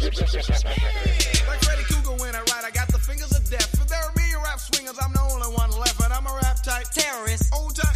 Like Freddy Cougar when I write, I got the fingers of death. But there are million rap swingers, I'm the only one left, and I'm a rap type terrorist. Old time